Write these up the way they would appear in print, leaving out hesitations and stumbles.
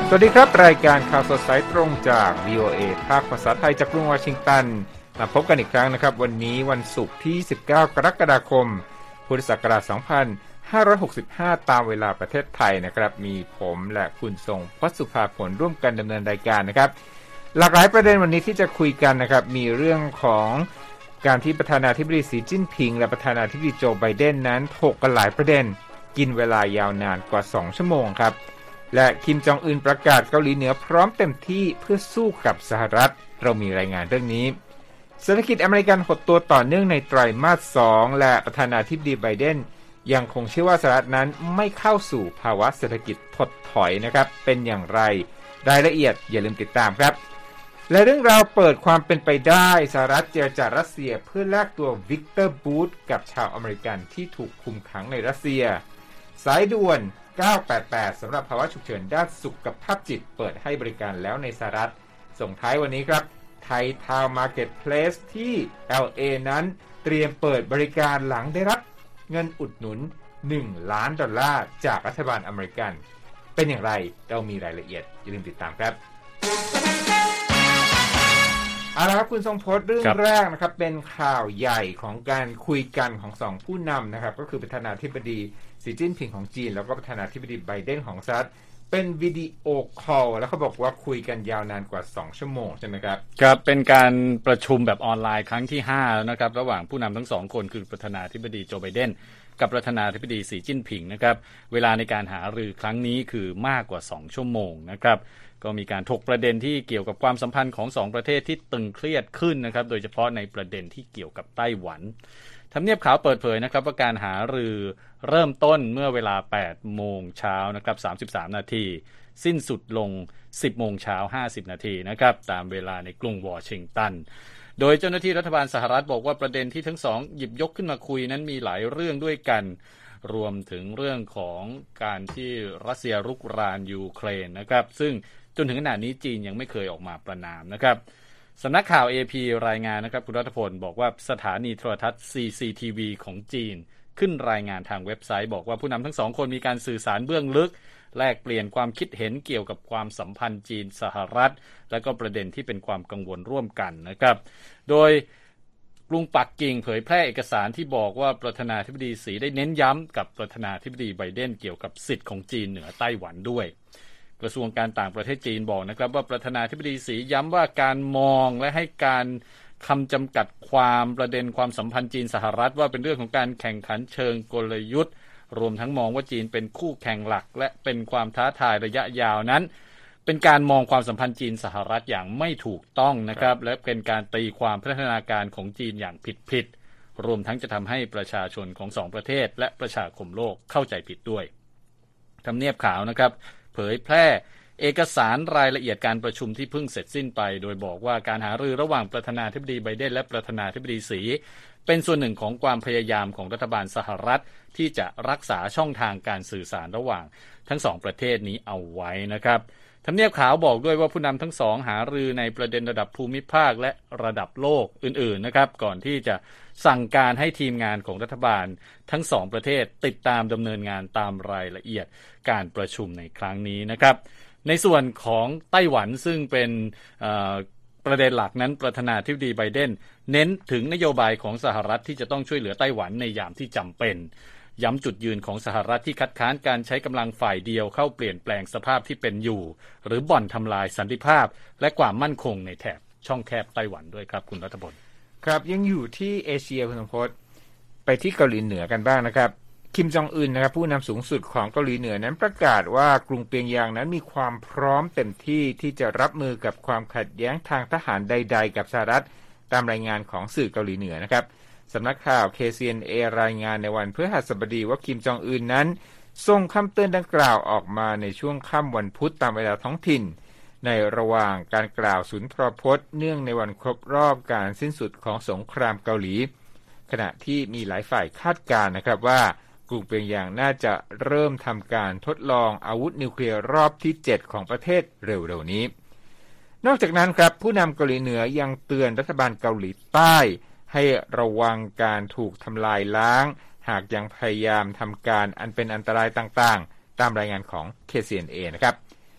สวัสดีครับรายการข่าวสดสายตรงจาก VOA ภาคภาษาไทยจากกรุงวอชิงตันมาพบกันอีกครั้งนะครับวันนี้วันศุกร์ที่19กรกฎาคมพุทธศักราช2565ตามเวลาประเทศไทยนะครับมีผมและคุณทรงพสุภาผลร่วมกันดำเนินรายการนะครับหลากหลายประเด็นวันนี้ที่จะคุยกันนะครับมีเรื่องของการที่ประธานาธิบดีสีจิ้นผิงและประธานาธิบดีโจไบเดนนั้นถกกันหลายประเด็นกินเวลายาวนานกว่า2ชั่วโมงครับและคิมจองอึนประกาศเกาหลีเหนือพร้อมเต็มที่เพื่อสู้กับสหรัฐเรามีรายงานเรื่องนี้เศรษฐกิจอเมริกันหดตัวต่อเนื่องในไตรมาส2และประธานาธิบดีไบเดนยังคงเชื่อว่าสหรัฐนั้นไม่เข้าสู่ภาวะเศรษฐกิจถดถอยนะครับเป็นอย่างไรรายละเอียดอย่าลืมติดตามครับและเรื่องราวเปิดความเป็นไปได้สหรัฐเจรจารัสเซียเพื่อแลกตัววิกเตอร์บูธกับชาวอเมริกันที่ถูกคุมขังในรัสเซียสายด่วน988สำหรับภาวะฉุกเฉินด้านสุขภาพจิตเปิดให้บริการแล้วในสหรัฐส่งท้ายวันนี้ครับไทยทาวน์มาร์เก็ตเพลสที่ LA นั้นเตรียมเปิดบริการหลังได้รับเงินอุดหนุน$1 ล้านจากรัฐบาลอเมริกันเป็นอย่างไรเรามีรายละเอียดอย่าลืมติดตามครับเอาละครับคุณทรงพจน์เรื่องแรกนะครับเป็นข่าวใหญ่ของการคุยกันของสองผู้นำนะครับก็คือประธานาธิบดีสีจิ้นผิงของจีนแล้วก็ประธานาธิบดีไบเดนของสหรัฐเป็นวิดีโอคอลแล้วเขาบอกว่าคุยกันยาวนานกว่า2ชั่วโมงใช่ไหมครับครับเป็นการประชุมแบบออนไลน์ครั้งที่5แล้วนะครับระหว่างผู้นำทั้งสองคนคือประธานาธิบดีโจไบเดนกับประธานาธิบดีสีจิ้นผิงนะครับเวลาในการหารือครั้งนี้คือมากกว่า2ชั่วโมงนะครับก็มีการถกประเด็นที่เกี่ยวกับความสัมพันธ์ของ2ประเทศที่ตึงเครียดขึ้นนะครับโดยเฉพาะในประเด็นที่เกี่ยวกับไต้หวันทำเนียบขาวเปิดเผยนะครับว่าการหารือเริ่มต้นเมื่อเวลา 8 โมงเช้านะครับ33นาทีสิ้นสุดลง 10 โมงเช้า50นาทีนะครับตามเวลาในกรุงวอชิงตันโดยเจ้าหน้าที่รัฐบาลสหรัฐบอกว่าประเด็นที่ทั้งสองหยิบยกขึ้นมาคุยนั้นมีหลายเรื่องด้วยกันรวมถึงเรื่องของการที่รัสเซียรุกรานยูเครนนะครับซึ่งจนถึงขณะนี้จีนยังไม่เคยออกมาประณามนะครับสำนักข่าว AP รายงานนะครับคุณรัฐพลบอกว่าสถานีโทรทัศน์ CCTV ของจีนขึ้นรายงานทางเว็บไซต์บอกว่าผู้นำทั้งสองคนมีการสื่อสารเบื้องลึกแลกเปลี่ยนความคิดเห็นเกี่ยวกับความสัมพันธ์จีนสหรัฐและก็ประเด็นที่เป็นความกังวลร่วมกันนะครับโดยกรุงปักกิ่งเผยแพร่เอกสารที่บอกว่าประธานาธิบดีสีได้เน้นย้ำกับประธานาธิบดีไบเดนเกี่ยวกับสิทธิ์ของจีนเหนือไต้หวันด้วยกระทรวงการต่างประเทศจีนบอกนะครับว่าประธานาธิบดีสีย้ำว่าการมองและให้การคำจำกัดความประเด็นความสัมพันธ์จีนสหรัฐว่าเป็นเรื่องของการแข่งขันเชิงกลยุทธ์รวมทั้งมองว่าจีนเป็นคู่แข่งหลักและเป็นความท้าทายระยะยาวนั้นเป็นการมองความสัมพันธ์จีนสหรัฐอย่างไม่ถูกต้องนะครับและเป็นการตีความพัฒนาการของจีนอย่างผิดรวมทั้งจะทำให้ประชาชนของสองประเทศและประชาคมโลกเข้าใจผิดด้วยทำเนียบขาวนะครับเผยแพร่เอกสารรายละเอียดการประชุมที่เพิ่งเสร็จสิ้นไปโดยบอกว่าการหารือระหว่างประธานาธิบดีไบเดนและประธานาธิบดีสีเป็นส่วนหนึ่งของความพยายามของรัฐบาลสหรัฐที่จะรักษาช่องทางการสื่อสารระหว่างทั้งสองประเทศนี้เอาไว้นะครับทำเนียบขาวบอกด้วยว่าผู้นำทั้งสองหารือในประเด็นระดับภูมิภาคและระดับโลกอื่นๆนะครับก่อนที่จะสั่งการให้ทีมงานของรัฐบาลทั้งสองประเทศติดตามดำเนินงานตามรายละเอียดการประชุมในครั้งนี้นะครับในส่วนของไต้หวันซึ่งเป็นประเด็นหลักนั้นประธานาธิบดีไบเดนเน้นถึงนโยบายของสหรัฐที่จะต้องช่วยเหลือไต้หวันในยามที่จำเป็นย้ำจุดยืนของสหรัฐที่คัดค้านการใช้กำลังฝ่ายเดียวเข้าเปลี่ยนแปลงสภาพที่เป็นอยู่หรือบ่อนทำลายสันติภาพและความมั่นคงในแถบช่องแคบไต้หวันด้วยครับคุณรัฐพลครับยังอยู่ที่เอเชียคุณสมพศไปที่เกาหลีเหนือกันบ้างนะครับคิมจองอึนนะครับผู้นำสูงสุดของเกาหลีเหนือนั้นประกาศว่ากรุงเปียงยางนั้นมีความพร้อมเต็มที่ที่จะรับมือกับความขัดแย้งทางทหารใดๆกับสหรัฐตามรายงานของสื่อเกาหลีเหนือนะครับสำนักข่าว KCNA รายงานในวันพฤหัสบดีว่าคิมจองอึนนั้นส่งคำเตือนดังกล่าวออกมาในช่วงค่ำวันพุธตามเวลาท้องถิ่นในระหว่างการกล่าวสุนทรพจน์เนื่องในวันครบรอบการสิ้นสุดของสงครามเกาหลีขณะที่มีหลายฝ่ายคาดการณ์นะครับว่ากรุงเปียงยางน่าจะเริ่มทำการทดลองอาวุธนิวเคลียร์รอบที่7ของประเทศเร็วๆนี้นอกจากนั้นครับผู้นำเกาหลีเหนือยังเตือนรัฐบาลเกาหลีใต้ให้ระวังการถูกทำลายล้างหากยังพยายามทำการอันเป็นอันตรายต่างๆตามรายงานของ KCNA นะครับ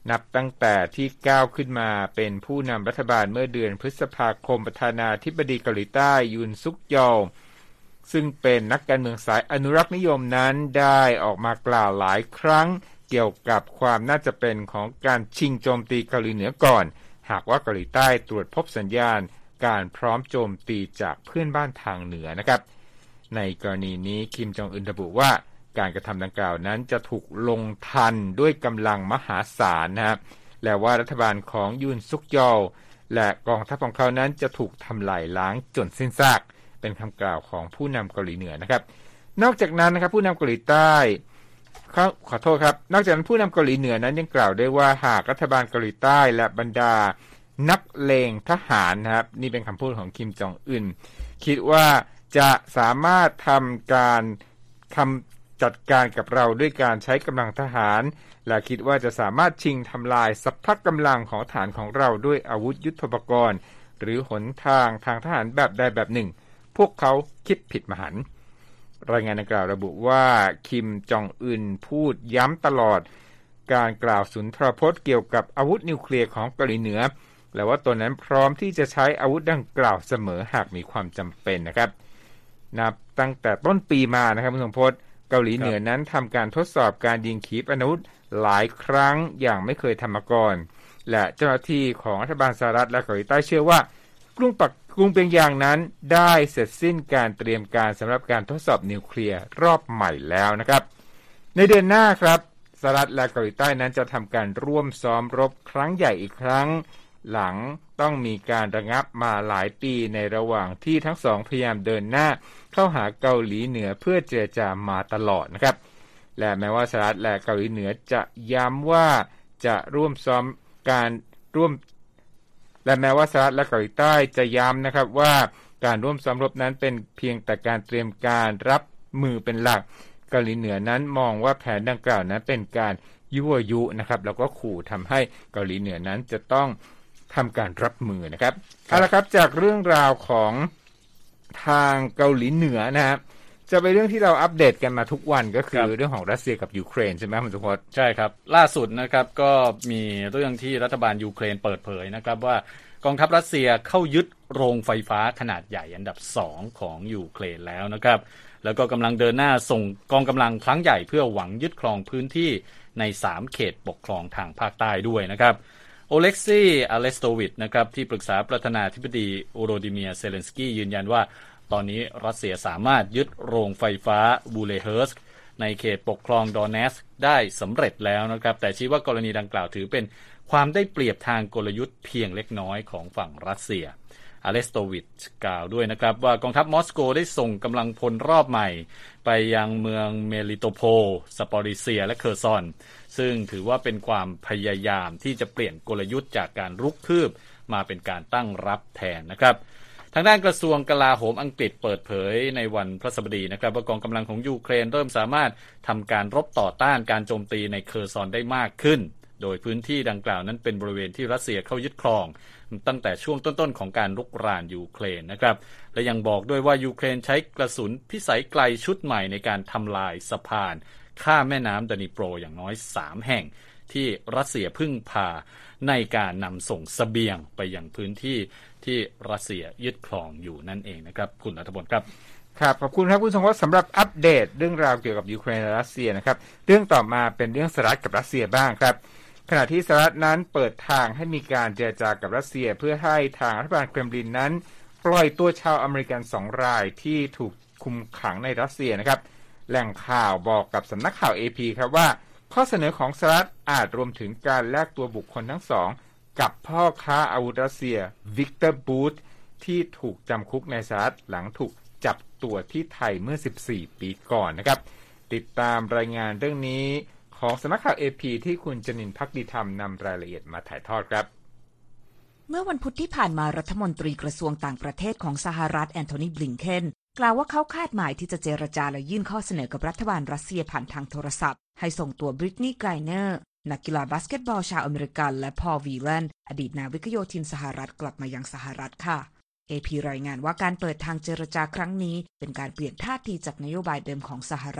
นับตั้งแต่ที่ก้าวขึ้นมาเป็นผู้นำรัฐบาลเมื่อเดือนพฤษภาคมประธานาธิบดีเกาหลีใต้ยุนซุกยอลซึ่งเป็นนักการเมืองสายอนุรักษ์นิยมนั้นได้ออกมากล่าวหลายครั้งเกี่ยวกับความน่าจะเป็นของการชิงโจมตีเกาหลีเหนือก่อนหากว่าเกาหลีใต้ตรวจพบสัญญาณการพร้อมโจมตีจากเพื่อนบ้านทางเหนือนะครับในกรณีนี้คิมจองอึนระบุว่าการกระทำดังกล่าวนั้นจะถูกลงทันด้วยกำลังมหาศาลนะครับและว่ารัฐบาลของยุนซุกยอลและกองทัพของเขานั้นจะถูกทำลายล้างจนสิ้นซากเป็นคำกล่าวของผู้นำเกาหลีเหนือนะครับนอกจากนั้นนะครับผู้นำเกาหลีใต้ขอโทษครับนอกจากนั้นผู้นำเกาหลีเหนือนั้นยังกล่าวได้ว่าหากรัฐบาลเกาหลีใต้และบรรดานักเลงทหารนะครับนี่เป็นคำพูดของคิมจองอึนคิดว่าจะสามารถทำการจัดการกับเราด้วยการใช้กำลังทหารและคิดว่าจะสามารถชิงทำลายสรรพกำลังของฐานของเราด้วยอาวุธยุทโธปกรณ์หรือหนทางทหารแบบใดแบบหนึ่งพวกเขาคิดผิดมหันต์รายงานดังกล่าวระบุว่าคิมจองอึนพูดย้ำตลอดการกล่าวสุนทรพจน์เกี่ยวกับอาวุธนิวเคลียร์ของเกาหลีเหนือและว่าตนนั้นพร้อมที่จะใช้อาวุธดังกล่าวเสมอหากมีความจำเป็นนะครับนับตั้งแต่ต้นปีมานะครับคุณสมพจน์เกาหลีเหนือนั้นทำการทดสอบการยิงขีปนาวุธหลายครั้งอย่างไม่เคยทำมาก่อนและเจ้าหน้าที่ของรัฐบาลสหรัฐและเกาหลีใต้เชื่อว่ากรุงเปียงยางนั้นได้เสร็จสิ้นการเตรียมการสำหรับการทดสอบนิวเคลียร์รอบใหม่แล้วนะครับในเดือนหน้าครับสหรัฐและเกาหลีใต้นั้นจะทำการร่วมซ้อมรบครั้งใหญ่อีกครั้งหลังต้องมีการระงับมาหลายปีในระหว่างที่ทั้งสองพยายามเดินหน้าเข้าหาเกาหลีเหนือเพื่อเจรจามาตลอดนะครับและแม้ว่าสหรัฐและเกาหลีเหนือจะย้ำว่าจะร่วมซ้อมการร่วมและแม้ว่าสหรัฐและเกาหลีใต้จะย้ำนะครับว่าการร่วมซ้อมรบนั้นเป็นเพียงแต่การเตรียมการรับมือเป็นหลักเกาหลีเหนือนั้นมองว่าแผนดังกล่าวนั้นเป็นการยั่วยุนะครับแล้วก็ขู่ทำให้เกาหลีเหนือนั้นจะต้องทำการรับมือนะครับเอาละครับจากเรื่องราวของทางเกาหลีเหนือนะครับจะเป็นเรื่องที่เราอัปเดตกันมาทุกวันก็คือเรื่องของรัสเซียกับยูเครนใช่ไหมคุณสุพจน์ใช่ครับล่าสุดนะครับก็มีเรื่องที่รัฐบาลยูเครนเปิดเผยนะครับว่ากองทัพรัสเซียเข้ายึดโรงไฟฟ้าขนาดใหญ่อันดับ2ของยูเครนแล้วนะครับแล้วก็กำลังเดินหน้าส่งกองกำลังครั้งใหญ่เพื่อหวังยึดครองพื้นที่ใน3เขตปกครองทางภาคใต้ด้วยนะครับโอเล็กซีอเลสโตวิชนะครับที่ปรึกษาประธานาธิบดีโวโรดิเมียร์เซเลนสกี้ยืนยันว่าตอนนี้รัสเซียสามารถยึดโรงไฟฟ้าบูเลเฮิร์สในเขตปกครองดอนเนสได้สำเร็จแล้วนะครับแต่ชี้ว่ากรณีดังกล่าวถือเป็นความได้เปรียบทางกลยุทธ์เพียงเล็กน้อยของฝั่งรัสเซียอเลสโตวิชกล่าวด้วยนะครับว่ากองทัพมอสโกได้ส่งกำลังพลรอบใหม่ไปยังเมืองเมลิโตโพลซาปอริเซียและเคอร์ซอนซึ่งถือว่าเป็นความพยายามที่จะเปลี่ยนกลยุทธ์จากการรุกคืบมาเป็นการตั้งรับแทนนะครับทางด้านกระทรวงกลาโหมอังกฤษเปิดเผยในวันพฤหัสบดีนะครับว่ากองกำลังของยูเครนเริ่มสามารถทำการรบต่อต้านการโจมตีในเคอร์ซอนได้มากขึ้นโดยพื้นที่ดังกล่าวนั้นเป็นบริเวณที่รัสเซียเข้ายึดครองตั้งแต่ช่วงต้นๆของการรุกรานยูเครนนะครับและยังบอกด้วยว่ายูเครนใช้กระสุนพิสัยไกลชุดใหม่ในการทำลายสะพานข้ามแม่น้ำดานิโปรอย่างน้อย3แห่งที่รัสเซียพึ่งพาในการนำส่งเสบียงไปยังพื้นที่ที่รัสเซียยึดครองอยู่นั่นเองนะครับคุณณัฐพลครับครับขอบคุณครับคุณทรงวัฒน์สำหรับอัปเดตเรื่องราวเกี่ยวกับยูเครนและรัสเซียนะครับเรื่องต่อมาเป็นเรื่องสหรัฐกับรัสเซียบ้างครับขณะที่สหรัฐนั้นเปิดทางให้มีการเจรจากับรัสเซียเพื่อให้ทางรัฐบาลเครมลินนั้นปล่อยตัวชาวอเมริกัน2รายที่ถูกคุมขังในรัสเซียนะครับแหล่งข่าวบอกกับสำนักข่าว AP ครับว่าข้อเสนอของสหรัฐอาจรวมถึงการแลกตัวบุคคลทั้งสองกับพ่อค้าอาวุธรัสเซียวิกเตอร์บูธที่ถูกจำคุกในสหรัฐหลังถูกจับตัวที่ไทยเมื่อ14ปีก่อนนะครับติดตามรายงานเรื่องนี้ของสำนักข่าว AP ที่คุณจนินทร์ภักดีธรรมนำรายละเอียดมาถ่ายทอดครับเมื่อวันพุธที่ผ่านมารัฐมนตรีกระทรวงต่างประเทศของสหรัฐแอนโทนี บลิงเคนกล่าวว่าเขาคาดหมายที่จะเจรจาและยื่นข้อเสนอกับรัฐบาลรัสเซียผ่านทางโทรศัพท์ให้ส่งตัวบริตนีย์ ไกรเนอร์นักกีฬาบาสเกตบอลชาวอเมริกันและพอล วีแลนอดีตนาวิกโยธินสหรัฐกลับมายังสหรัฐค่ะ AP รายงานว่าการเปิดทางเจรจาครั้งนี้เป็นการเปลี่ยนท่าทีจากนโยบายเดิมของสหรัฐ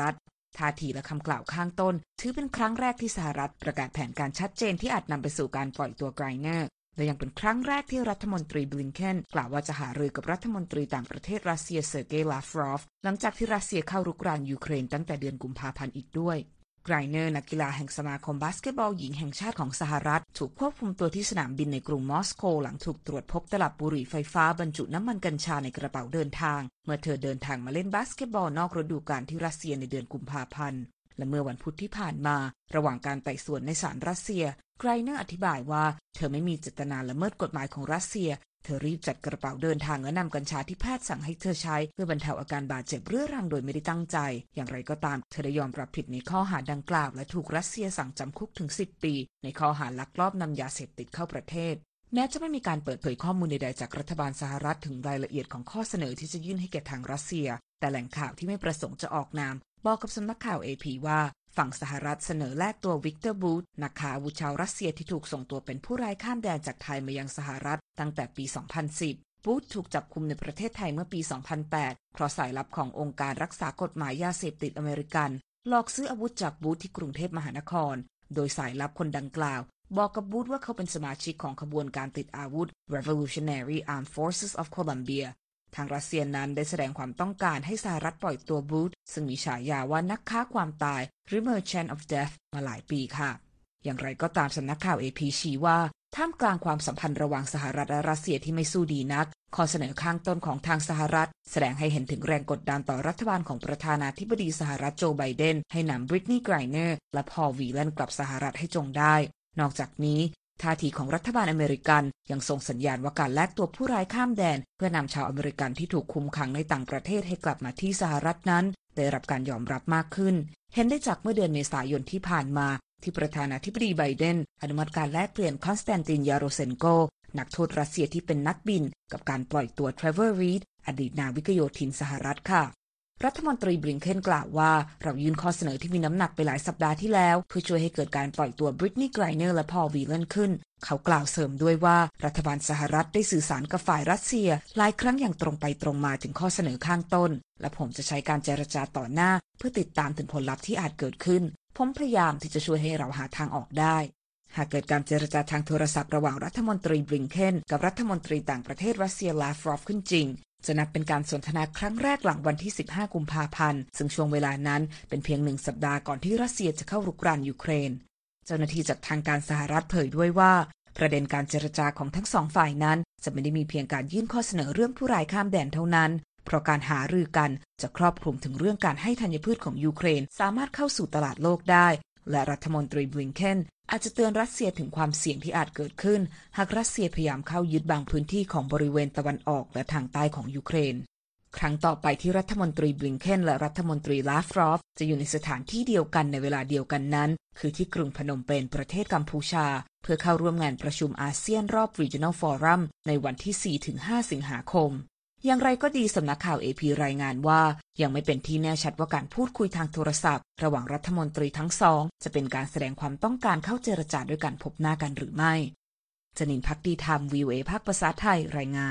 ท่าทีและคำกล่าวข้างต้นถือเป็นครั้งแรกที่สหรัฐประกาศแผนการชัดเจนที่อาจนำไปสู่การปล่อยตัวไกรเนอร์และยังเป็นครั้งแรกที่รัฐมนตรีบลิงเคนกล่าวว่าจะหารือกับรัฐมนตรีต่างประเทศรัสเซียเซอร์เกย์ลาฟรอฟหลังจากที่รัสเซียเข้ารุกรานยูเครนตั้งแต่เดือนกุมภาพันธ์อีกด้วยไกรเนอร์นักกีฬาแห่งสมาคมบาสเกตบอลหญิงแห่งชาติของสหรัฐถูกควบคุมตัวที่สนามบินในกรุงมอสโกหลังถูกตรวจพบตลับบุหรี่ไฟฟ้าบรรจุน้ำมันกัญชาในกระเป๋าเดินทางเมื่อเธอเดินทางมาเล่นบาสเกตบอลนอกฤดูกาลที่รัสเซียในเดือนกุมภาพันธ์และเมื่อวันพุธที่ผ่านมาระหว่างการไต่สวนในศาลรัสเซียไกรเนอร์อธิบายว่าเธอไม่มีเจตนาละเมิดกฎหมายของรัสเซียเธอรีบจัดกระเป๋าเดินทางและนำกัญชาที่แพทย์สั่งให้เธอใช้เพื่อบรรเทาอาการบาดเจ็บเรื้อรังโดยไม่ได้ตั้งใจอย่างไรก็ตามเธอได้ยอมรับผิดในข้อหาดังกล่าวและถูกรัสเซียสั่งจำคุกถึง10 ปีในข้อหาลักลอบนำยาเสพติดเข้าประเทศแม้จะไม่มีการเปิดเผยข้อมูลใดๆจากรัฐบาลสหรัฐถึงรายละเอียดของข้อเสนอที่จะยื่นให้แก่ทางรัสเซียแต่แหล่งข่าวที่ไม่ประสงค์จะออกนามบอกกับสำนักข่าว AP ว่าฝั่งสหรัฐเสนอแลกตัววิกเตอร์บูธนักค้าอาวุธชาวรัสเซียที่ถูกส่งตัวเป็นผู้ร้ายข้ามแดนจากไทยมายังสหรัฐตั้งแต่ปี 2010 บูธถูกจับกุมในประเทศไทยเมื่อปี 2008 เพราะสายลับขององค์การรักษากฎหมายยาเสพติดอเมริกันหลอกซื้ออาวุธจากบูธที่กรุงเทพมหานครโดยสายลับคนดังกล่าวบอกกับบูธว่าเขาเป็นสมาชิกของขบวนการติดอาวุธ Revolutionary Armed Forces of Colombiaทางรัสเซียนั้นได้แสดงความต้องการให้สหรัฐปล่อยตัวบูธซึ่งมีฉายาว่านักค้าความตายหรือ Merchant of Death มาหลายปีค่ะอย่างไรก็ตามสำนักข่าว AP ชี้ว่าท่ามกลางความสัมพันธ์ระหว่างสหรัฐและรัสเซียที่ไม่สู้ดีนักข้อเสนอข้างต้นของทางสหรัฐแสดงให้เห็นถึงแรงกดดันต่อรัฐบาลของประธานาธิบดีสหรัฐโจไบเดนให้นำบริตนีย์ไกรเนอร์และพอลวีแลนกลับสหรัฐให้จงได้นอกจากนี้ท่าทีของรัฐบาลอเมริกันยังส่งสัญญาณว่าการแลกตัวผู้ร้ายข้ามแดนเพื่อนำชาวอเมริกันที่ถูกคุมขังในต่างประเทศให้กลับมาที่สหรัฐนั้นได้รับการยอมรับมากขึ้นเห็นได้จากเมื่อเดือนเมษายนที่ผ่านมาที่ประธานาธิบดีไบเดนอนุมัติการแลกเปลี่ยนคอนสแตนตินยาโรเซนโกนักโทษรัสเซียที่เป็นนักบินกับการปล่อยตัวเทรเวอร์รีดอดีตนาวิกโยธินสหรัฐค่ะรัฐมนตรีบลิงเคนกล่าวว่าเรายื่นข้อเสนอที่มีน้ำหนักไปหลายสัปดาห์ที่แล้วเพื่อช่วยให้เกิดการปล่อยตัวบริตนีย์ไกรเนอร์และพอลวีแลนขึ้นเขากล่าวเสริมด้วยว่ารัฐบาลสหรัฐได้สื่อสารกับฝ่ายรัสเซียหลายครั้งอย่างตรงไปตรงมาถึงข้อเสนอข้างต้นและผมจะใช้การเจรจาต่อหน้าเพื่อติดตามถึงผลลัพธ์ที่อาจเกิดขึ้นผมพยายามที่จะช่วยให้เราหาทางออกได้หากเกิดการเจรจาทางโทรศัพท์ระหว่างรัฐมนตรีบลิงเคนกับรัฐมนตรีต่างประเทศรัสเซียลาฟรอฟขึ้นจริงจะนับเป็นการสนทนาครั้งแรกหลังวันที่15กุมภาพันธ์ซึ่งช่วงเวลานั้นเป็นเพียง1สัปดาห์ก่อนที่รัสเซียจะเข้ารุกรานยูเครนเจ้าหน้าที่จากทางการสหรัฐเผยด้วยว่าประเด็นการเจรจาของทั้งสองฝ่ายนั้นจะไม่ได้มีเพียงการยื่นข้อเสนอเรื่องผู้ร้ายข้ามแดนเท่านั้นเพราะการหารือกันจะครอบคลุมถึงเรื่องการให้ธัญพืชของยูเครนสามารถเข้าสู่ตลาดโลกได้และรัฐมนตรีบลิงเคนอาจจะเตือนรัสเซียถึงความเสี่ยงที่อาจเกิดขึ้นหากรัสเซียพยายามเข้ายึดบางพื้นที่ของบริเวณตะวันออกและทางใต้ของยูเครนครั้งต่อไปที่รัฐมนตรีบลิงเคนและรัฐมนตรีลาฟรอฟจะอยู่ในสถานที่เดียวกันในเวลาเดียวกันนั้นคือที่กรุงพนมเปญประเทศกัมพูชาเพื่อเข้าร่วมงานประชุมอาเซียนรอบ Regional Forum ในวันที่ 4-5 สิงหาคมอย่างไรก็ดีสำนักข่าว AP รายงานว่ายังไม่เป็นที่แน่ชัดว่าการพูดคุยทางโทรศัพท์ระหว่างรัฐมนตรีทั้งสองจะเป็นการแสดงความต้องการเข้าเจรจาด้วยการพบหน้ากันหรือไม่จนินภักดีธรรม VOA ภาคภาษาไทยรายงาน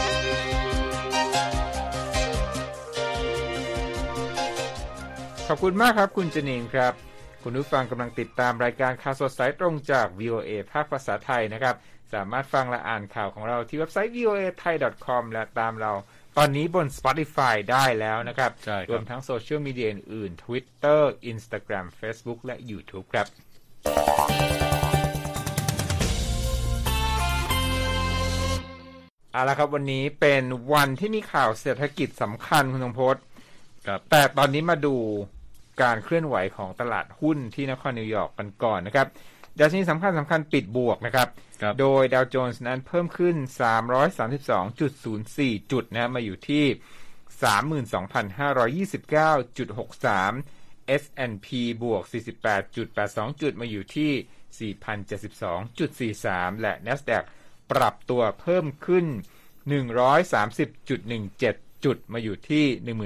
ขอบคุณมากครับคุณจนินครับคุณผู้ฟังกำลังติดตามรายการข่าวสดสายตรงจาก VOA ภาคภาษาไทยนะครับสามารถฟังและอ่านข่าวของเราที่เว็บไซต์ voathai.com และตามเราตอนนี้บน Spotify ได้แล้วนะครับรวมทั้งโซเชียลมีเดียอื่นๆ Twitter Instagram Facebook และ YouTube ครับเอาละครับวันนี้เป็นวันที่มีข่าวเศรษฐกิจสำคัญคุณธงพจน์แต่ตอนนี้มาดูการเคลื่อนไหวของตลาดหุ้นที่นครนิวยอร์กกันก่อนนะครับดัชนีสำคัญปิดบวกนะครับโดยดาวโจนส์นั้นเพิ่มขึ้น 332.04 จุดนะมาอยู่ที่ 32,529.63 S&P บวก 48.82 จุดมาอยู่ที่ 4,072.43 และ NASDAQ ปรับตัวเพิ่มขึ้น 130.17 จุดมาอยู่ที่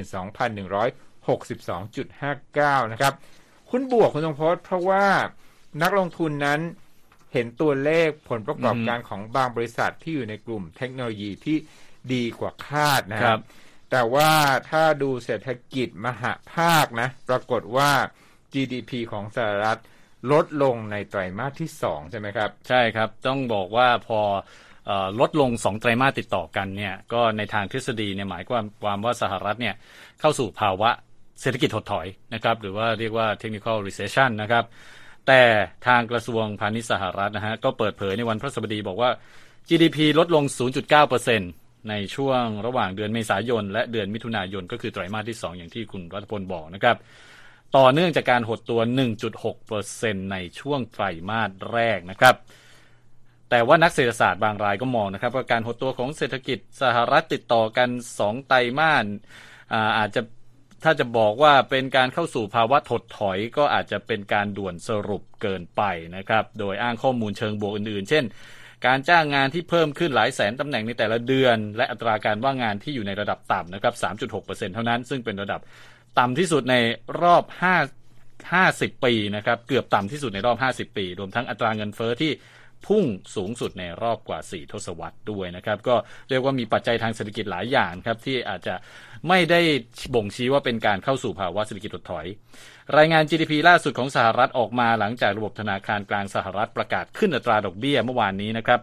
12,162.59 นะครับหุ้นบวกคุณธงพจน์เพราะว่านักลงทุนนั้นเห็นตัวเลขผลประกอบการของบางบริษัทที่อยู่ในกลุ่มเทคโนโลยีที่ดีกว่าคาดนะครับแต่ว่าถ้าดูเศรษฐกิจมหภาคนะปรากฏว่า GDP ของสหรัฐลดลงในไตรมาสที่2ใช่ไหมครับใช่ครับต้องบอกว่าพอลดลง2ไตรมาสติดต่อกันเนี่ยก็ในทางทฤษฎีเนี่ยหมายความว่าสหรัฐเนี่ยเข้าสู่ภาวะเศรษฐกิจถดถอยนะครับหรือว่าเรียกว่า technical recession นะครับแต่ทางกระทรวงพาณิชย์สหรัฐนะฮะก็เปิดเผยในวันพฤหัสบดีบอกว่า GDP ลดลง 0.9% ในช่วงระหว่างเดือนเมษายนและเดือนมิถุนายนก็คือไตรมาสที่2อย่างที่คุณรัฐพลบอกนะครับต่อเนื่องจากการหดตัว 1.6% ในช่วงไตรมาสแรกนะครับแต่ว่านักเศรษฐศาสตร์บางรายก็มองนะครับว่าการหดตัวของเศรษฐกิจสหรัฐติดต่อกัน2ไตรมาสอาจจะถ้าจะบอกว่าเป็นการเข้าสู่ภาวะถดถอยก็อาจจะเป็นการด่วนสรุปเกินไปนะครับโดยอ้างข้อมูลเชิงบวกอื่นๆเช่นการจ้างงานที่เพิ่มขึ้นหลายแสนตำแหน่งในแต่ละเดือนและอัตราการว่างงานที่อยู่ในระดับต่ำนะครับ 3.6% เท่านั้นซึ่งเป็นระดับต่ำที่สุดในรอบ50 ปีนะครับเกือบต่ำที่สุดในรอบ50 ปีรวมทั้งอัตราเงินเฟ้อที่พุ่งสูงสุดในรอบกว่า4ทศวรรษด้วยนะครับก็เรียกว่ามีปัจจัยทางเศรษฐกิจหลายอย่างครับที่อาจจะไม่ได้บ่งชี้ว่าเป็นการเข้าสู่ภาวะเศรษฐกิจถดถอยรายงาน GDP ล่าสุดของสหรัฐออกมาหลังจากระบบธนาคารกลางสหรัฐประกาศขึ้นอัตราดอกเบี้ยเมื่อวานนี้นะครับ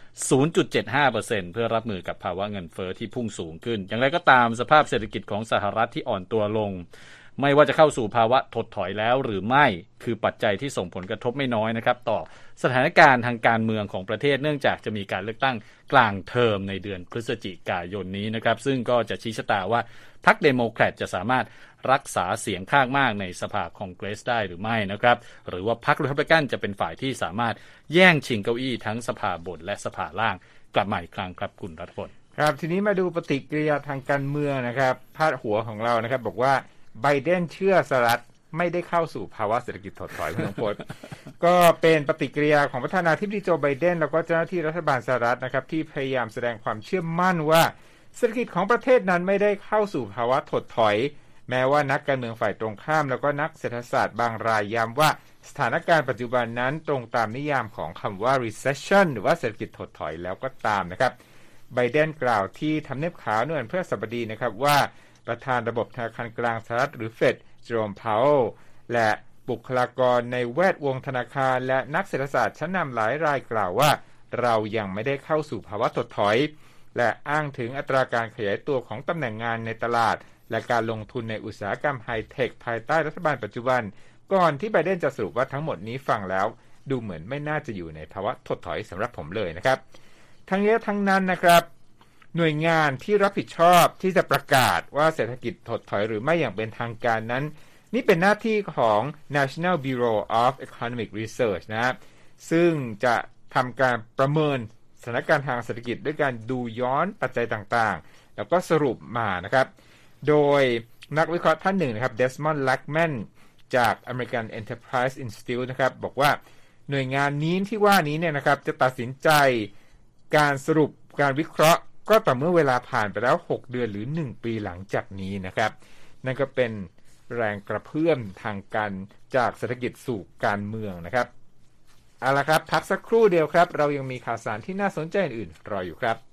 0.75% เพื่อรับมือกับภาวะเงินเฟ้อที่พุ่งสูงขึ้นอย่างไรก็ตามสภาพเศรษฐกิจของสหรัฐที่อ่อนตัวลงไม่ว่าจะเข้าสู่ภาวะถดถอยแล้วหรือไม่คือปัจจัยที่ส่งผลกระทบไม่น้อยนะครับต่อสถานการณ์ทางการเมืองของประเทศเนื่องจากจะมีการเลือกตั้งกลางเทอมในเดือนพฤศจิกายนนี้นะครับซึ่งก็จะชี้ชะตาว่าพรรคเดโมแครตจะสามารถรักษาเสียงข้างมากในสภาคองเกรสได้หรือไม่นะครับหรือว่าพรรครีพับลิกันจะเป็นฝ่ายที่สามารถแย่งชิงเก้าอี้ทั้งสภาบนและสภาล่างกลับมาอีกครั้งครับคุณรัฐพลครับทีนี้มาดูปฏิกิริยาทางการเมืองนะครับพาดหัวของเรานะครับบอกว่าไบเดนเชื่อสหรัฐไม่ได้เข้าสู่ภาวะเศรษฐกิจถดถอยเมืองโพสก็เป็นปฏิกิริยาของประธานาธิบดีโจไบเดนแล้วก็เจ้าหน้าที่รัฐบาลสหรัฐนะครับที่พยายามแสดงความเชื่อมั่นว่าเศรษฐกิจของประเทศนั้นไม่ได้เข้าสู่ภาวะถดถอยแม้ว่านักการเมืองฝ่ายตรงข้ามแล้วก็นักเศรษฐศาสตร์บางรายย้ำว่าสถานการณ์ปัจจุบันนั้นตรงตามนิยามของคำว่า recession หรือว่าเศรษฐกิจถดถอยแล้วก็ตามนะครับไบเดนกล่าวที่ทำเนียบขาวเมื่อวันพฤหัสบดีนะครับว่าประธานระบบธนาคารกลางสหรัฐหรือเฟดเจอโรมพาวเอลและบุคลากรในแวดวงธนาคารและนักเศรษฐศาสตร์ชั้นนำหลายรายกล่าวว่าเรายังไม่ได้เข้าสู่ภาวะถดถอยและอ้างถึงอัตราการขยายตัวของตำแหน่งงานในตลาดและการลงทุนในอุตสาหกรรมไฮเทคภายใต้รัฐบาลปัจจุบันก่อนที่ไบเดนจะสรุปว่าทั้งหมดนี้ฟังแล้วดูเหมือนไม่น่าจะอยู่ในภาวะถดถอยสำหรับผมเลยนะครับทั้งนี้ทั้งนั้นนะครับหน่วยงานที่รับผิดชอบที่จะประกาศว่าเศรษฐกิจถดถอยหรือไม่อย่างเป็นทางการนั้นนี่เป็นหน้าที่ของ National Bureau of Economic Research นะครับซึ่งจะทำการประเมินสถานการณ์ทางเศรษฐกิจด้วยการดูย้อนปัจจัยต่างๆแล้วก็สรุปมานะครับโดยนักวิเคราะห์ท่านหนึ่งนะครับ Desmond Lackman จาก American Enterprise Institute นะครับบอกว่าหน่วยงานนี้ที่ว่านี้เนี่ยนะครับจะตัดสินใจการสรุปการวิเคราะห์ก็ต่อเมื่อเวลาผ่านไปแล้ว6เดือนหรือ1ปีหลังจากนี้นะครับนั่นก็เป็นแรงกระเพื่อมทางการจากเศรษฐกิจสู่การเมืองนะครับเอาละครับพักสักครู่เดียวครับเรายังมีข่าวสารที่น่าสนใจอื่นๆรออยู่ครับ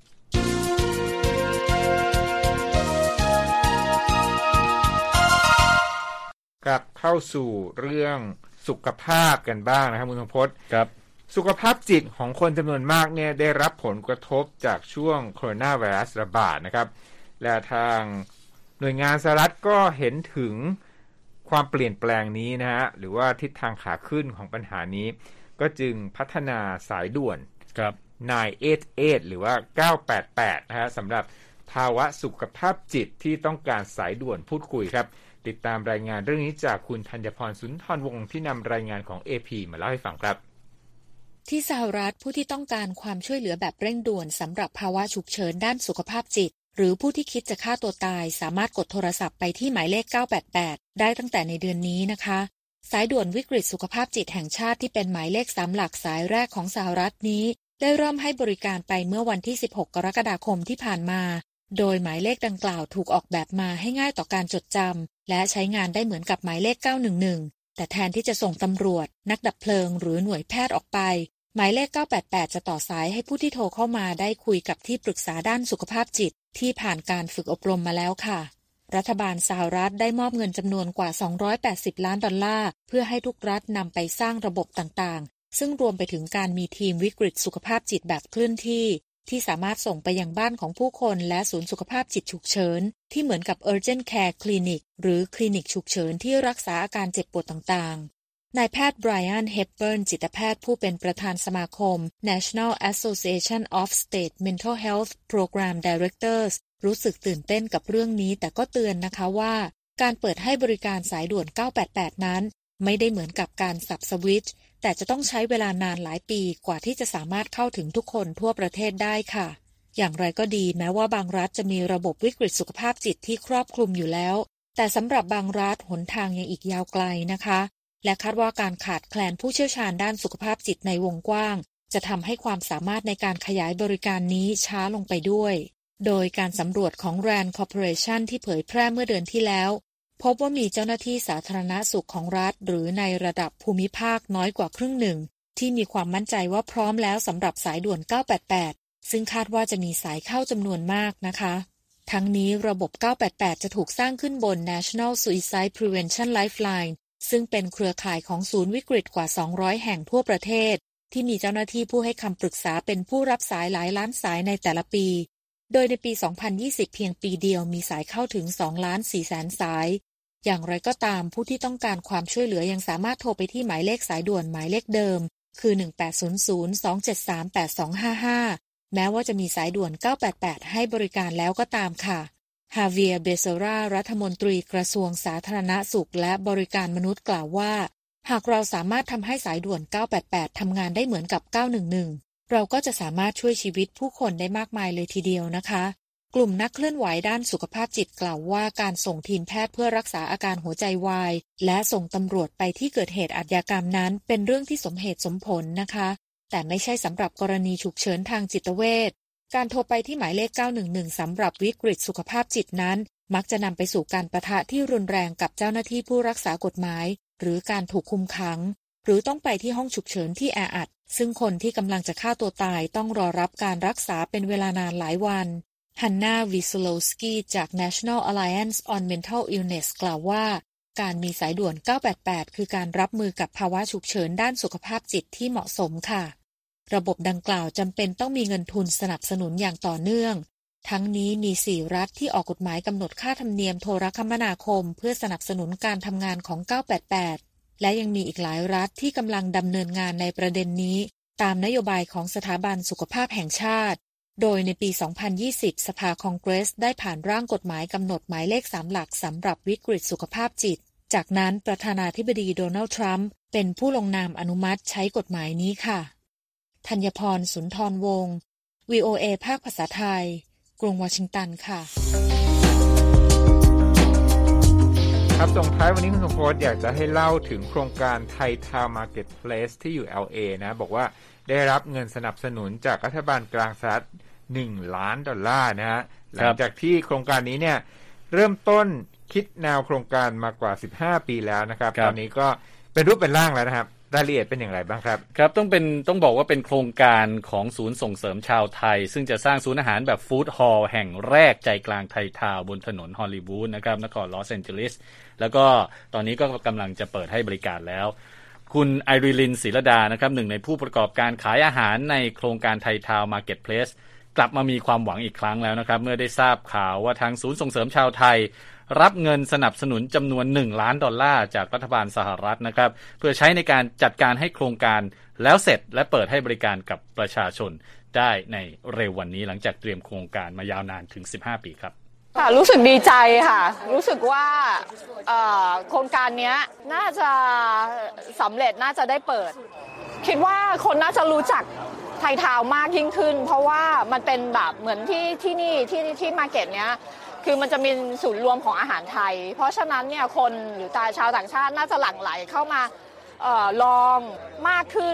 กลับเข้าสู่เรื่องสุขภาพกันบ้างนะครับคุณธงพจน์ครับสุขภาพจิตของคนจำนวนมากเนี่ยได้รับผลกระทบจากช่วงโคโรนาไวรัสระบาดนะครับและทางหน่วยงานสหรัฐก็เห็นถึงความเปลี่ยนแปลงนี้นะฮะหรือว่าทิศทางขาขึ้นของปัญหานี้ก็จึงพัฒนาสายด่วนครับ 988หรือว่า988นะฮะสำหรับภาวะสุขภาพจิตที่ต้องการสายด่วนพูดคุยครับติดตามรายงานเรื่องนี้จากคุณธัญพรสุนทรวงศ์ที่นำรายงานของ AP มาเล่าให้ฟังครับที่สหรัฐผู้ที่ต้องการความช่วยเหลือแบบเร่งด่วนสำหรับภาวะฉุกเฉินด้านสุขภาพจิตหรือผู้ที่คิดจะฆ่าตัวตายสามารถกดโทรศัพท์ไปที่หมายเลข988ได้ตั้งแต่ในเดือนนี้นะคะสายด่วนวิกฤตสุขภาพจิตแห่งชาติที่เป็นหมายเลข3หลักสายแรกของสหรัฐนี้ได้เริ่มให้บริการไปเมื่อวันที่16กรกฎาคมที่ผ่านมาโดยหมายเลขดังกล่าวถูกออกแบบมาให้ง่ายต่อการจดจำและใช้งานได้เหมือนกับหมายเลข911แต่แทนที่จะส่งตำรวจนักดับเพลิงหรือหน่วยแพทย์ออกไปหมายเลข988จะต่อสายให้ผู้ที่โทรเข้ามาได้คุยกับที่ปรึกษาด้านสุขภาพจิตที่ผ่านการฝึกอบรมมาแล้วค่ะรัฐบาลสหรัฐได้มอบเงินจำนวนกว่า$280 ล้านเพื่อให้ทุกรัฐนำไปสร้างระบบต่างๆซึ่งรวมไปถึงการมีทีมวิกฤตสุขภาพจิตแบบเคลื่อนที่สามารถส่งไปยังบ้านของผู้คนและศูนย์สุขภาพจิตฉุกเฉินที่เหมือนกับ Urgent Care Clinic หรือคลินิกฉุกเฉินที่รักษาอาการเจ็บปวดต่างๆนายแพทย์ไบรอัน เฮปเบิร์นจิตแพทย์ผู้เป็นประธานสมาคม National Association of State Mental Health Program Directors รู้สึกตื่นเต้นกับเรื่องนี้แต่ก็เตือนนะคะว่าการเปิดให้บริการสายด่วน988นั้นไม่ได้เหมือนกับการสับสวิตช์แต่จะต้องใช้เวลานานหลายปีกว่าที่จะสามารถเข้าถึงทุกคนทั่วประเทศได้ค่ะอย่างไรก็ดีแม้ว่าบางรัฐจะมีระบบวิกฤตสุขภาพจิตที่ครอบคลุมอยู่แล้วแต่สำหรับบางรัฐหนทางยังอีกยาวไกลนะคะและคาดว่าการขาดแคลนผู้เชี่ยวชาญด้านสุขภาพจิตในวงกว้างจะทำให้ความสามารถในการขยายบริการนี้ช้าลงไปด้วยโดยการสำรวจของ RAND Corporation ที่เผยแพร่เมื่อเดือนที่แล้วพบว่ามีเจ้าหน้าที่สาธารณสุขของรัฐหรือในระดับภูมิภาคน้อยกว่าครึ่งหนึ่งที่มีความมั่นใจว่าพร้อมแล้วสำหรับสายด่วน988ซึ่งคาดว่าจะมีสายเข้าจำนวนมากนะคะทั้งนี้ระบบ988จะถูกสร้างขึ้นบน National Suicide Prevention Lifeline ซึ่งเป็นเครือข่ายของศูนย์วิกฤตกว่า200แห่งทั่วประเทศที่มีเจ้าหน้าที่ผู้ให้คำปรึกษาเป็นผู้รับสายหลายล้านสายในแต่ละปีโดยในปี 2020 เพียงปีเดียวมีสายเข้าถึง 2,400,000 สายอย่างไรก็ตามผู้ที่ต้องการความช่วยเหลือยังสามารถโทรไปที่หมายเลขสายด่วนหมายเลขเดิมคือ1800-273-8255แม้ว่าจะมีสายด่วน988ให้บริการแล้วก็ตามค่ะฮาเวียร์เบเซรารัฐมนตรีกระทรวงสาธารณสุขและบริการมนุษย์กล่าวว่าหากเราสามารถทำให้สายด่วน988ทำงานได้เหมือนกับ911เราก็จะสามารถช่วยชีวิตผู้คนได้มากมายเลยทีเดียวนะคะกลุ่มนักเคลื่อนไหวด้านสุขภาพจิตกล่าวว่าการส่งทีมแพทย์เพื่อรักษาอาการหัวใจวายและส่งตำรวจไปที่เกิดเหตุอาชญากรรมนั้นเป็นเรื่องที่สมเหตุสมผลนะคะแต่ไม่ใช่สำหรับกรณีฉุกเฉินทางจิตเวชการโทรไปที่หมายเลข911สำหรับวิกฤตสุขภาพจิตนั้นมักจะนำไปสู่การปะทะที่รุนแรงกับเจ้าหน้าที่ผู้รักษากฎหมายหรือการถูกคุมขังหรือต้องไปที่ห้องฉุกเฉินที่แออัดซึ่งคนที่กำลังจะฆ่าตัวตายต้องรอรับการรักษาเป็นเวลานานหลายวันฮันนา วิสโลสกี้จาก National Alliance on Mental Illness กล่าวว่าการมีสายด่วน988คือการรับมือกับภาวะฉุกเฉินด้านสุขภาพจิตที่เหมาะสมค่ะระบบดังกล่าวจำเป็นต้องมีเงินทุนสนับสนุนอย่างต่อเนื่องทั้งนี้มี4รัฐที่ออกกฎหมายกำหนดค่าธรรมเนียมโทรคมนาคมเพื่อสนับสนุนการทำงานของ988และยังมีอีกหลายรัฐที่กำลังดำเนินงานในประเด็นนี้ตามนโยบายของสถาบันสุขภาพแห่งชาติโดยในปี 2020 สภาคองเกรสได้ผ่านร่างกฎหมายกำหนดหมายเลข3หลักสำหรับวิกฤตสุขภาพจิตจากนั้นประธานาธิบดีโดนัลด์ทรัมป์เป็นผู้ลงนามอนุมัติใช้กฎหมายนี้ค่ะธัญพร สุนทรวงศ์ VOA ภาคภาษาไทยกรุงวอชิงตันค่ะครับส่งท้ายวันนี้คุณสมพศอยากจะให้เล่าถึงโครงการไทยทาวน์มาร์เก็ตเพลสที่อยู่ LA นะบอกว่าได้รับเงินสนับสนุนจากรัฐบาลกลางสหรัฐ$1 ล้านนะฮะหลังจากที่โครงการนี้เนี่ยเริ่มต้นคิดแนวโครงการมากว่า15ปีแล้วนะครับตอนนี้ก็เป็นรูปเป็นร่างแล้วนะครับรายละเอียดเป็นอย่างไรบ้างครับครับต้องบอกว่าเป็นโครงการของศูนย์ส่งเสริมชาวไทยซึ่งจะสร้างศูนย์อาหารแบบฟู้ดฮอลล์แห่งแรกใจกลางไทยทาวน์บนถนนฮอลลีวูดนะครับนครลอสแอนเจลิสแล้วก็ตอนนี้ก็กำลังจะเปิดให้บริการแล้วคุณไอริลินศิรดานะครับหนึ่งในผู้ประกอบการขายอาหารในโครงการไทยทาวน์มาร์เก็ตเพลสกลับมามีความหวังอีกครั้งแล้วนะครับเมื่อได้ทราบข่าวว่าทางศูนย์ส่งเสริมชาวไทยรับเงินสนับสนุนจำนวน$1 ล้านจากรัฐบาลสหรัฐนะครับเพื่อใช้ในการจัดการให้โครงการแล้วเสร็จและเปิดให้บริการกับประชาชนได้ในเร็ววันนี้หลังจากเตรียมโครงการมายาวนานถึง15ปีครับค่ะรู้สึกดีใจค่ะรู้สึกว่าโครงการนี้น่าจะสำเร็จน่าจะได้เปิดคิดว่าคนน่าจะรู้จักไทยทาวน์มากยิ่งขึ้นเพราะว่ามันเป็นแบบเหมือนที่นี่ที่มาร์เก็ตเนี้ยคือมันจะมีศูนย์รวมของอาหารไทยเพราะฉะนั้นเนี่ยคนหรือชาวต่างชาติน่าจะหลั่งไหลเข้ามาลองมากขึ้น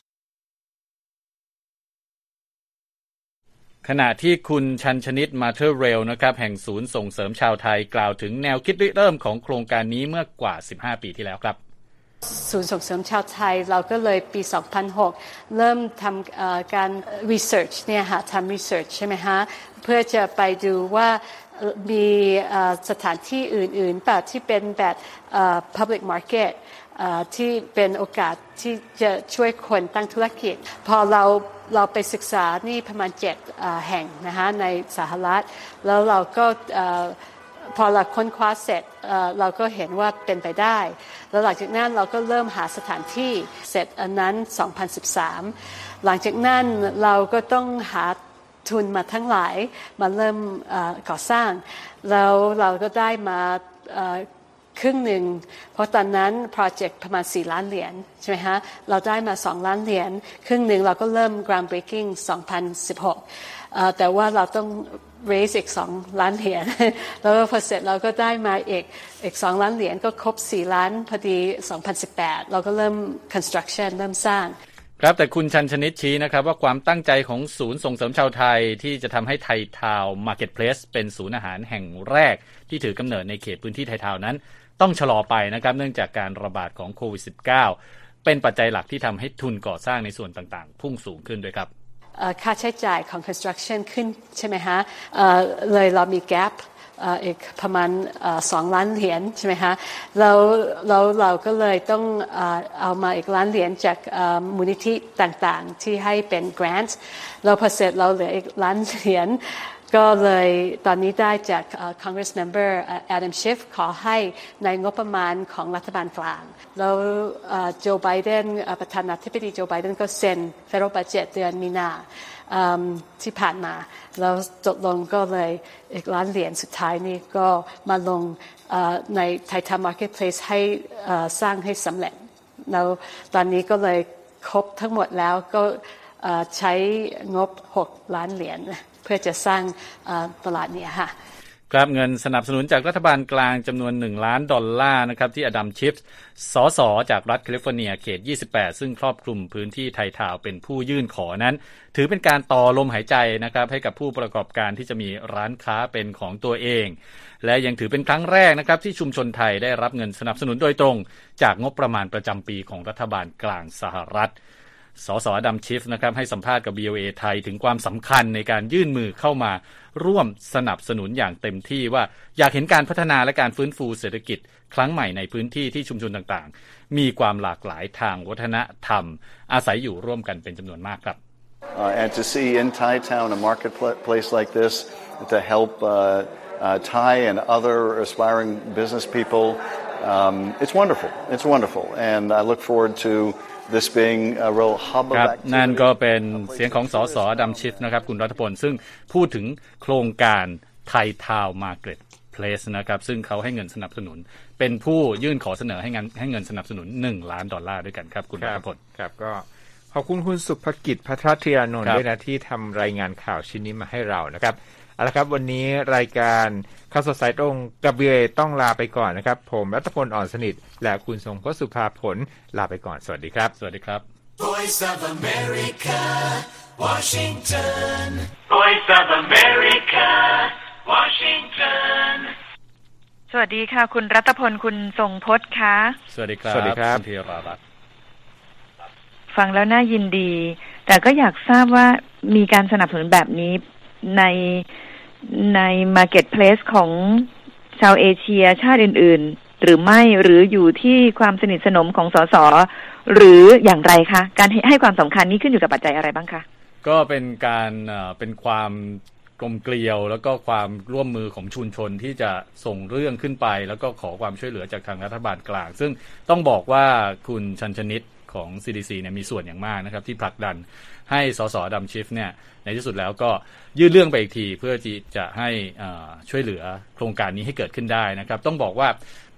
ขณะที่คุณชันชนิดมาเทอร์เรลนะครับแห่งศูนย์ส่งเสริมชาวไทยกล่าวถึงแนวคิดริเริ่มของโครงการนี้เมื่อกว่า15ปีที่แล้วครับศูนย์ส่งเสริมชาวไทยเราก็เลยปี 2006 เริ่มทำการ research เนี่ยค่ะทำ research ใช่ไหมคะเพื่อจะไปดูว่ามีสถานที่อื่นๆแบบที่เป็นแบบ public market ที่เป็นโอกาสที่จะช่วยคนตั้งธุรกิจพอเราไปศึกษานี่ประมาณ7แห่งนะคะในสหรัฐแล้วเราก็พอเราค้นคว้าเสร็จเราก็เห็นว่าเป็นไปได้แล้วหลังจากนั้นเราก็เริ่มหาสถานที่เสร็จอันนั้น 2013 หลังจากนั้นเราก็ต้องหาทุนมาทั้งหลายมาเริ่มก่อสร้างแล้วเราก็ได้มาครึ่งหนึ่งเพราะตอนนั้นโปรเจกต์ประมาณ4 ล้านเหรียญใช่ไหมฮะเราได้มา2 ล้านเหรียญครึ่งหนึ่งเราก็เริ่ม groundbreaking 2016แต่ว่าเราต้อง raise อีก2 ล้านเหรียญแล้วพอเสร็จเราก็ได้มาอีก2 ล้านเหรียญก็ครบ4 ล้านพอดี2018เราก็เริ่ม construction เริ่มสร้างครับแต่คุณชันชนิดชี้นะครับว่าความตั้งใจของศูนย์ส่งเสริมชาวไทยที่จะทำให้ไทยทาวน์มาร์เก็ตเพลสเป็นศูนย์อาหารแห่งแรกที่ถือกำเนิดในเขตพื้นที่ไทยทาวน์นั้นต้องชะลอไปนะครับเนื่องจากการระบาดของโควิด -19 เป็นปัจจัยหลักที่ทำให้ทุนก่อสร้างในส่วนต่างๆพุ่งสูงขึ้นด้วยครับค่าใช้จ่ายของ construction ขึ้นใช่ไหมฮะเลยเรามี gapอีกประมาณ2 ล้านเหรียญใช่ไหมคะแล้วเราก็เลยต้องเอามาอีก1 ล้านเหรียญจากมูลนิธิต่างๆที่ให้เป็น grant เราพอเสร็จเราเหลืออีก1 ล้านเหรียญก็เลยตอนนี้ได้จากCongress Member Adam Schiff ขอให้ในงบประมาณของรัฐบาลกลางแล้วโจไบเดนประธานาธิบดีโจไบเดนก็เซ็น Federal Budget เดือนมีนาที่ผ่านมาแล้วจบลงก็เลยอีก1 ล้านเหรียญสุดท้ายนี้ก็มาลงใน Thai Town Marketplace ให้สร้างให้สำเร็จแล้วตอนนี้ก็เลยครบทั้งหมดแล้วก็ใช้งบ6 ล้านเหรียญเพื่อจะสร้างตลาดนี้ค่ะครับเงินสนับสนุนจากรัฐบาลกลางจำนวน$1 ล้านนะครับที่อดัมชิฟส์สสจากรัฐแคลิฟอร์เนียเขต28ซึ่งครอบคลุมพื้นที่ไทยทาวน์เป็นผู้ยื่นขอนั้นถือเป็นการต่อลมหายใจนะครับให้กับผู้ประกอบการที่จะมีร้านค้าเป็นของตัวเองและยังถือเป็นครั้งแรกนะครับที่ชุมชนไทยได้รับเงินสนับสนุนโดยตรงจากงบประมาณประจำปีของรัฐบาลกลางสหรัฐสสอดัมชิฟนะครับให้สัมภาษณ์กับ VOA ไทยถึงความสำคัญในการยื่นมือเข้ามาร่วมสนับสนุนอย่างเต็มที่ว่าอยากเห็นการพัฒนาและการฟื้นฟูเศรษฐกิจครั้งใหม่ในพื้นที่ที่ชุมชนต่างๆมีความหลากหลายทางวัฒนธรรมอาศัยอยู่ร่วมกันเป็นจำนวนมากครับ And to see in Thai Town a marketplace like this to help Thai and other aspiring business people it's wonderful and I look forward to this being a real hub of activity นั่นก็เป็นเสียงของสสอดัมชิฟนะครับคุณรัฐพลซึ่งพูดถึงโครงการไทยทาวน์มาร์เก็ตเพลสนะครับซึ่งเขาให้เงินสนับสนุนเป็นผู้ยื่นขอเสนอให้เงินสนับสนุน$1 ล้านด้วยกันครับคุณรัฐพลครับก็ขอบคุณคุณสุภกิจภัทรธีรานนท์ด้วยนะที่ทำรายงานข่าวชิ้นนี้มาให้เรานะครับเอาละครับวันนี้รายการข่าวสดสายตรงกับ VOA ต้องลาไปก่อนนะครับผมรัฐพลอ่อนสนิทและคุณทรงพจน์สุภาผลลาไปก่อนสวัสดีครับสวัสดีครับ Voice of America Washington Voice of America Washington สวัสดีค่ะคุณรัตพลคุณทรงพจน์คะสวัสดีครับคุณธีรารัตน์ฟังแล้วน่ายินดีแต่ก็อยากทราบว่ามีการสนับสนุนแบบนี้ใน marketplace ของชาวเอเชียชาติอื่นๆหรือไม่หรืออยู่ที่ความสนิทสนมของสสหรืออย่างไรคะการให้ความสำคัญนี้ขึ้นอยู่กับปัจจัยอะไรบ้างคะก็เป็นการเป็นความกลมเกลียวแล้วก็ความร่วมมือของชุมชนที่จะส่งเรื่องขึ้นไปแล้วก็ขอความช่วยเหลือจากทางรัฐบาลกลางซึ่งต้องบอกว่าคุณชันชนิดของ CDC เนี่ยมีส่วนอย่างมากนะครับที่ผลักดันให้สสดัมชิฟเนี่ยในที่สุดแล้วก็ยื่นเรื่องไปอีกทีเพื่อที่จะให้ช่วยเหลือโครงการนี้ให้เกิดขึ้นได้นะครับต้องบอกว่า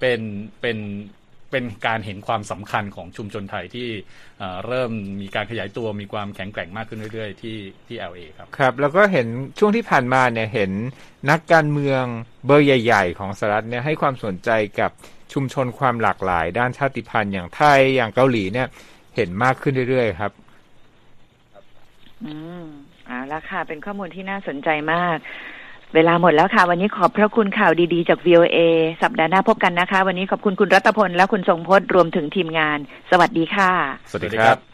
เป็นการเห็นความสำคัญของชุมชนไทยที่เริ่มมีการขยายตัวมีความแข็งแกร่งมากขึ้นเรื่อยๆที่ LA ครับครับแล้วก็เห็นช่วงที่ผ่านมาเนี่ยเห็นนักการเมืองเบอร์ใหญ่ๆของสหรัฐเนี่ยให้ความสนใจกับชุมชนความหลากหลายด้านชาติพันธุ์อย่างไทยอย่างเกาหลีเนี่ยเห็นมากขึ้นเรื่อยๆครับเอาละค่ะเป็นข้อมูลที่น่าสนใจมากเวลาหมดแล้วค่ะวันนี้ขอบพระคุณข่าวดีๆจาก VOA สัปดาห์หน้าพบกันนะคะวันนี้ขอบคุณคุณรัตพลและคุณทรงพจน์รวมถึงทีมงานสวัสดีค่ะสวัสดีครับ